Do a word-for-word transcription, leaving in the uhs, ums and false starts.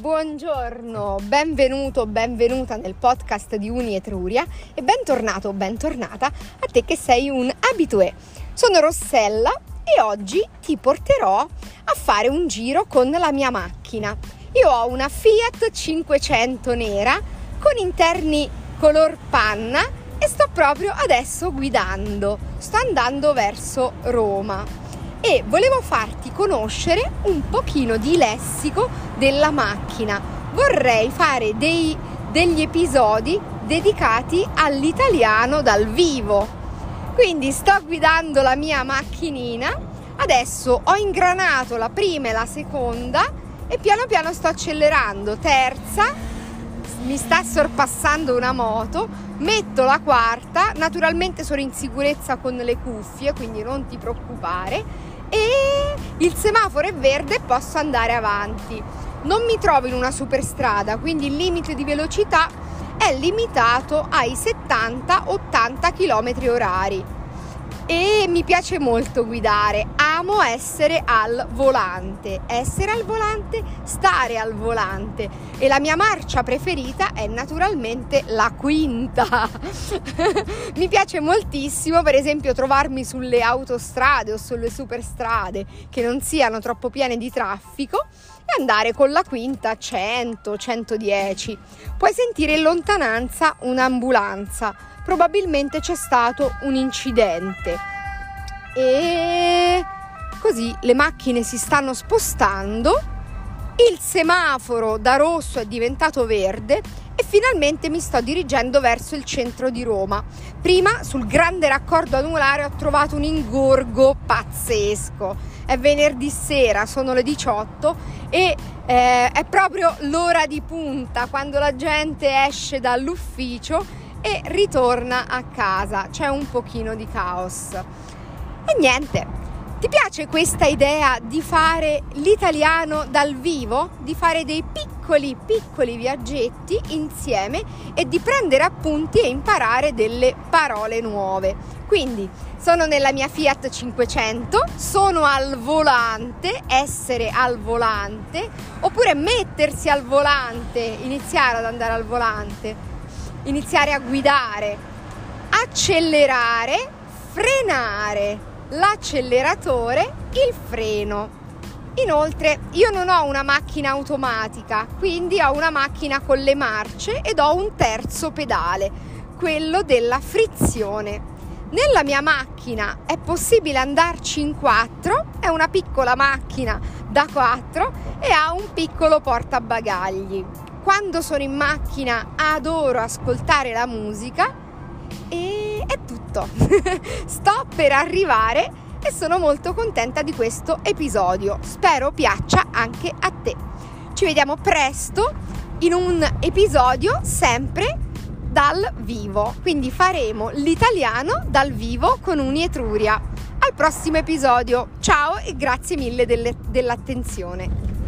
Buongiorno, benvenuto, benvenuta nel podcast di Uni Etruria e bentornato, bentornata a te che sei un habitué. Sono Rossella e oggi ti porterò a fare un giro con la mia macchina. Io ho una Fiat cinquecento nera con interni color panna e sto proprio adesso guidando, sto andando verso Roma. E volevo farti conoscere un pochino di lessico della macchina. Vorrei fare dei, degli episodi dedicati all'italiano dal vivo. Quindi sto guidando la mia macchinina, adesso ho ingranato la prima e la seconda e piano piano sto accelerando. Terza, mi sta sorpassando una moto, metto la quarta, naturalmente sono in sicurezza con le cuffie, quindi non ti preoccupare. E il semaforo è verde e posso andare avanti. Non mi trovo in una superstrada, quindi il limite di velocità è limitato ai settanta ottanta chilometri orari e mi piace molto guidare, amo essere al volante, essere al volante, stare al volante e la mia marcia preferita è naturalmente la quinta. Mi piace moltissimo, per esempio, trovarmi sulle autostrade o sulle superstrade che non siano troppo piene di traffico e andare con la quinta a cento centodieci. Puoi sentire in lontananza un'ambulanza, probabilmente c'è stato un incidente e così le macchine si stanno spostando, il semaforo da rosso è diventato verde e finalmente mi sto dirigendo verso il centro di Roma. Prima sul grande raccordo anulare ho trovato un ingorgo pazzesco, è venerdì sera, sono le diciotto e eh, è proprio l'ora di punta quando la gente esce dall'ufficio e ritorna a casa, c'è un pochino di caos. E niente, ti piace questa idea di fare l'italiano dal vivo? Di fare dei piccoli piccoli viaggetti insieme e di prendere appunti e imparare delle parole nuove. Quindi sono nella mia Fiat cinquecento, sono al volante, essere al volante, oppure mettersi al volante, iniziare ad andare al volante, iniziare a guidare, accelerare, frenare, l'acceleratore, il freno. Inoltre io non ho una macchina automatica, quindi ho una macchina con le marce ed ho un terzo pedale, quello della frizione. Nella mia macchina è possibile andarci in quattro, è una piccola macchina da quattro e ha un piccolo portabagagli. Quando sono in macchina adoro ascoltare la musica e è tutto. Sto per arrivare e sono molto contenta di questo episodio. Spero piaccia anche a te. Ci vediamo presto in un episodio sempre dal vivo. Quindi faremo l'italiano dal vivo con Uni Etruria. Al prossimo episodio. Ciao e grazie mille delle, dell'attenzione.